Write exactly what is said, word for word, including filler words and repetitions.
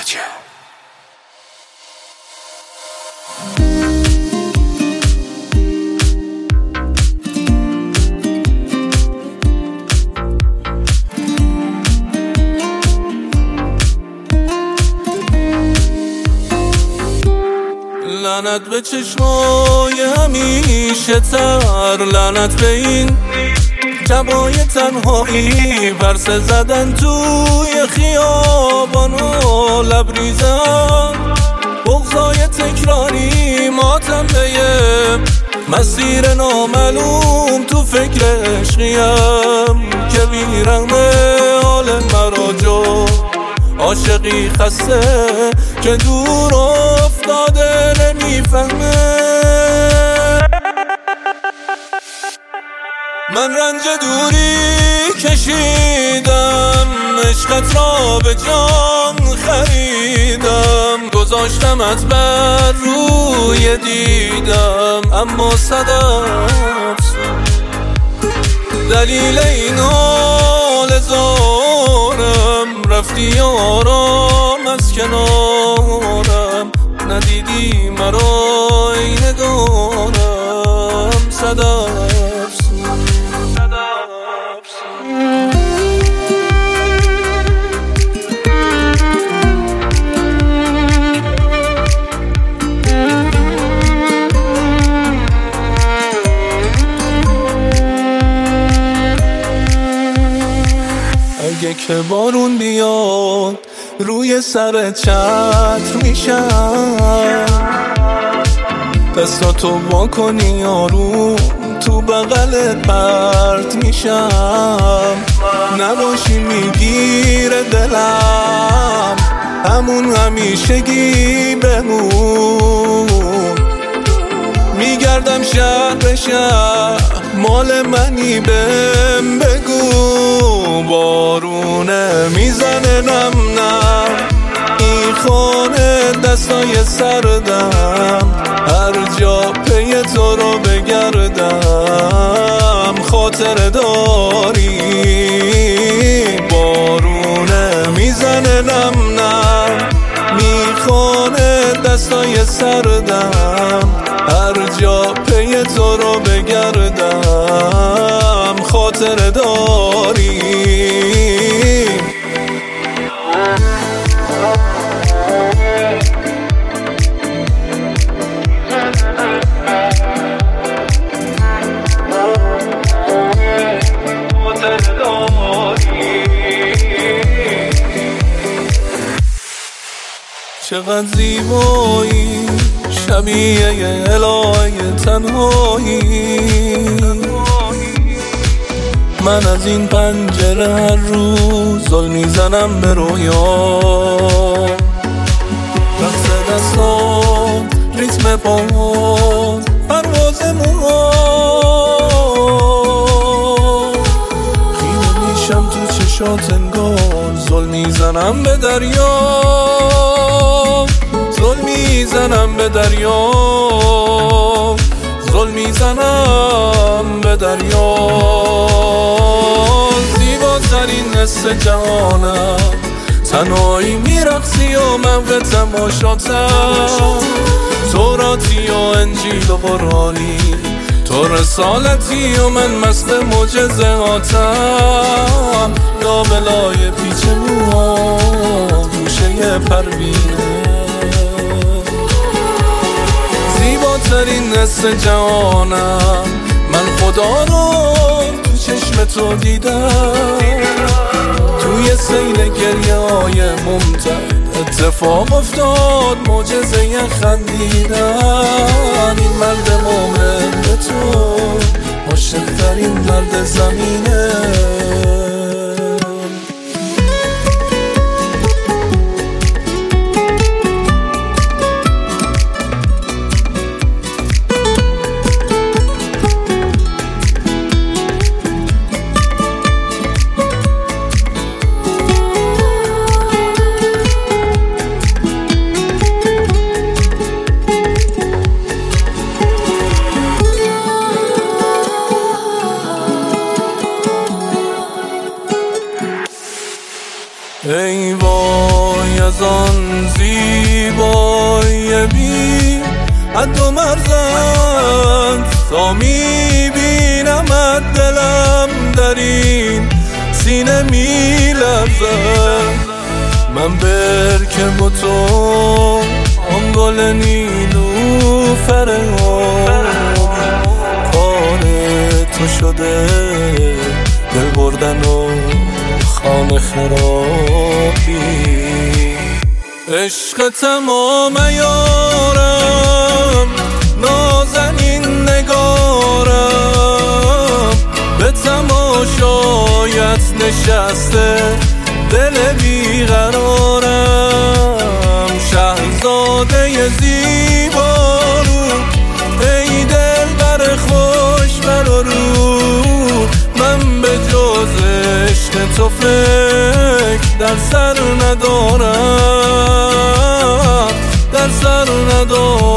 لعنت به چشمای همیشه تر، لعنت به این شبای تنهایی، ورسه زدن توی خیابان و لبریزم، بغضای تکراری ماتم به یه مسیر نامعلوم، تو فکر عشقیم که بیرنگه حال مرا جو، عاشقی خسته که دور افتاده نمیفهمه، من رنج دوری کشیدم، عشقت را به جان خریدم، گذاشتمت بر روی دیدم، اما صدف دلیل این حال زارم، رفتی آرام از کنارم، ندیدی مرا ای نگارم، صدف اگه که بارون بیاد روی سر چتر میشم، دستاتو با کنی آروم تو بغلت پرت میشم، نباشی میگیره دلم همون همیشگی بمون، میگردم شهر به شهر مال منی بهم بگو، بارونه میزنه نم نم این خانه دستای سردم، هر جا پی تو رو بگردم خاطر داری، بارونه میزنه نم نم میخوانه دستای سردم، هر جا پی تو رو بگردم خاطر داری. چقدر زیبایی شبیه یه الهه تنهایی، من از این پنجره هر روز زل میزنم به رویا، رقص دستان ریتم پاهات پرواز موهات، خیره میشم تو چشات انگار زل میزنم به دریا، زل میزنم به دریا، زل میزنم به دریا، زیباترین حس جهانم، تنهایی میرقصی و من به تماشاتم، توراتی و انجیل و قرآنی، تو رسالتی و من مست معجزهاتم، لابلای پیچ موها گوشه پروینه، زیباترین حس جهانم، من خدا رو تو چشم تو دیدم، توی سیل گریه های ممتد اتفاق افتاد معجزه خندیدن، این مرد مومن به تو عاشق ترین مرد زمینه. ای وای از آن زیبایی بی حد و مرزت، تا میبینمت دلم در این سینه میلرزد. من برکه و تو آن گل نیلوفر کار تو شده دل بردن و خانه خرابی. عشق تمام یارم نازنین نگارم، به تماشایت نشسته دل بیقرارم. شهزاده زیبارو ای دل بر خوش بر رو، من به جز عشق تو فکر در سر ندارم، در سر ندارم.